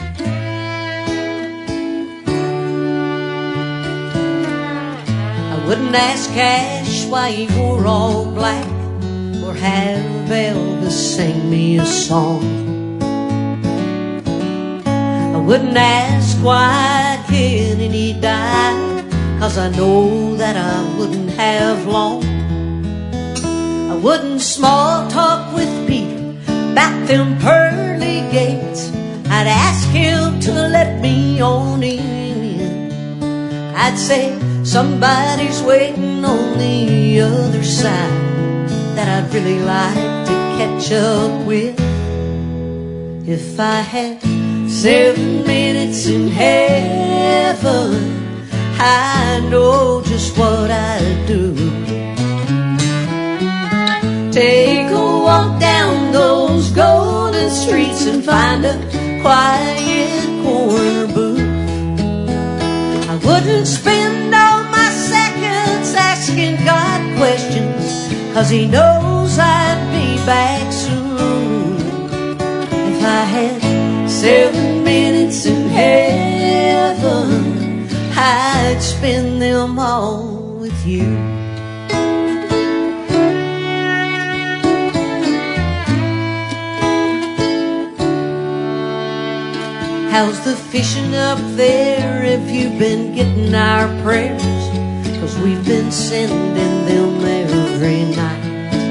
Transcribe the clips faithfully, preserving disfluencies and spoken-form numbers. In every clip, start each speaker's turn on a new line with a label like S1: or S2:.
S1: I wouldn't ask Cash why he wore all black, or have Elvis sing me a song. I wouldn't ask why Kennedy died, 'cause I know that I wouldn't have long. I wouldn't small talk with Peter about them pearly gates. I'd ask him to let me on in. I'd say somebody's waiting on the other side that I'd really like to catch up with. If I had seven minutes in heaven, I know just what I'd do. Take a walk down those golden streets and find a quiet corner booth. I wouldn't spend all my seconds asking God questions, 'cause he knows I'd be back soon. If I had seven minutes in heaven, I'd spend them all with you. How's the fishing up there? Have you been getting our prayers? 'Cause we've been sending them every night.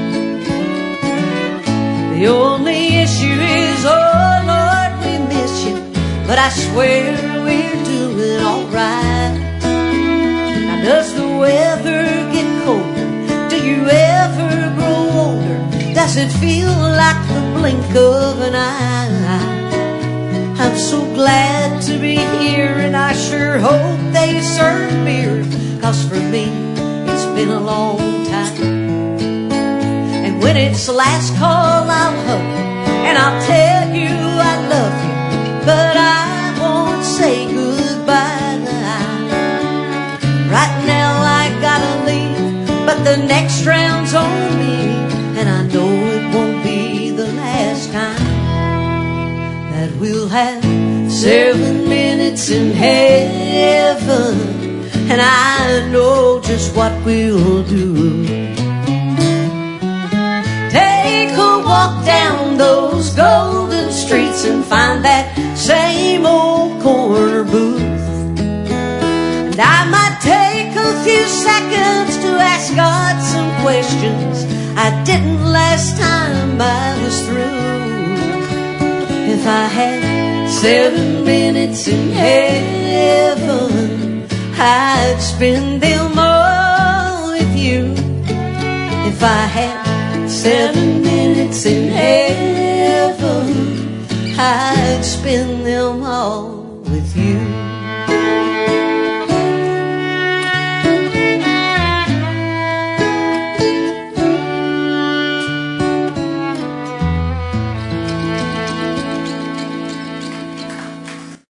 S1: The only issue is, oh Lord, we miss you, but I swear we're doing alright. Now does the weather get colder? Do you ever grow older? Does it feel like the blink of an eye? I'm so glad to be here, and I sure hope they serve beer, 'cause for me it's been a long time. And when it's the last call, I'll hug you and I'll tell you I love you, but I won't say goodbye. Right now I gotta leave, but the next round's on me, and I know it won't be the last time that we'll have seven minutes in heaven. And I know just what we'll do. Take a walk down those golden streets and find that same old corner booth. And I might take a few seconds to ask God some questions I didn't last time I was through. If I had seven minutes in heaven, I'd spend them all with you. If I had seven minutes in heaven, I'd spend them all